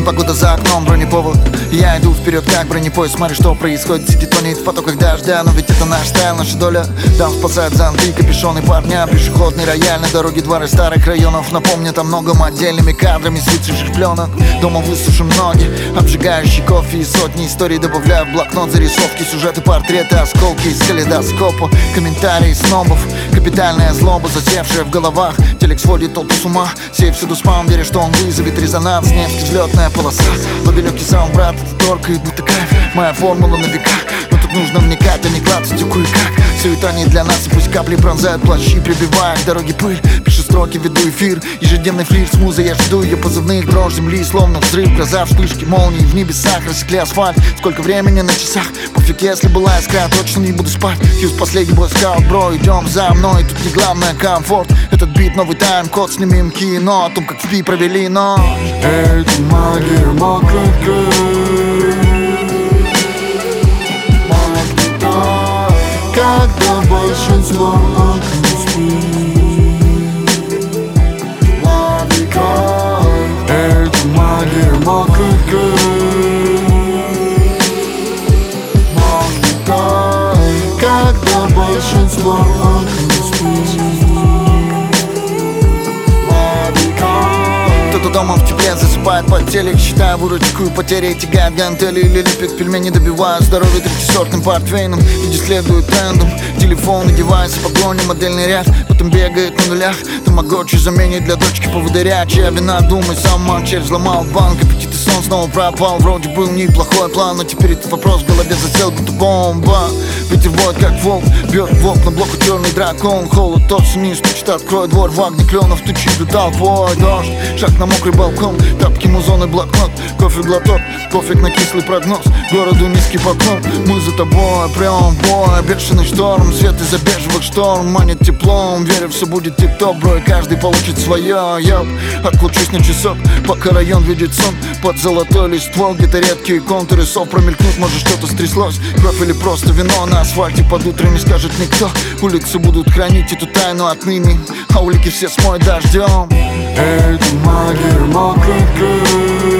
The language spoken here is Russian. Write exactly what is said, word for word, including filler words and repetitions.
Погода за окном, бронеповод. Я иду вперед, как бронепоезд. Смотри, что происходит, сидит, тонет в потоках дождя. Но ведь это наш стайл, наша доля. Там спасают зонты, капюшоны парня. Пешеходный рояль на дороге, дворы старых районов. Напомнят о многом отдельными кадрами с выцветших пленок. Дома высушим ноги, обжигающий кофе и сотни историй. Добавляю в блокнот зарисовки, сюжеты, портреты, осколки из калейдоскопа. Комментарии снобов, капитальная злоба, засевшая в головах. Телек сводит толпу с ума, сей всюду спам, веря, что он вызовет резонанс. Невский взлетная полоса, глубокий саунд, брат, это торкает, будто кайф. Моя формула на века, но тут нужно вникать, а не клацать тюку и как. Суета не для нас, и пусть капли пронзают плащи, прибивая к дороге пыль. Пишу строки, веду эфир, ежедневный флирт с музой. Я жду ее позывных, дрожь земли, словно взрыв. Гроза, вспышки, молнии в небесах, рассекли асфальт. Сколько времени на часах, пофиг, если была искра, точно не буду спать. Фьюз последний бойскаут, бро, идем за мной. Тут не главное комфорт, этот бит новый тайм-код. Снимем кино о том, как в пи провели ночь. Эти магия мокрых крыльев, когда большинство не спит. Лови кайф. Это магия мокрых крыльев, лови кайф. Когда большинство не спит. Лови кайф. Кто-то дома в тепле засыпает под телек, считая выручку и потери, тягает гантели или лепит пельмени, добивая здоровье третьесортным портвейном. Люди следуют трендам, телефоны, девайсы, погони, модельный ряд. Потом бегает на нулях, тамагочи заменит для дочки поводыря. Чья вина, думай сама, червь взломал банк. Аппетит и сон снова пропал, вроде был неплохой план, но теперь этот вопрос в голове засел, будто бомба. Ветер воет, как волк, бьет в окна блоку черный дракон. Холод тот низ, стучит, открой двор, в огне кленов тучи, толпой дождь. Шаг на мокрый балкон, тапки, музон и блокнот. Кофе глоток, кофе на кислый прогноз. Городу низкий поклон, мы за тобой, прям в бой. Бешеный шторм, свет из-за бежевых шторм манит теплом. Верю, все будет тип-топ, бро, и каждый получит свое. Йоп, отключусь на часок, пока район видит сон. Под золотой листвой, где-то редкие контуры сов промелькнут, может что-то стряслось. Кровь или просто вино на асфальте под утро не скажет никто. Улицы будут хранить эту тайну отныне, а улики все смоют дождем. Это магия мокрых крыльев,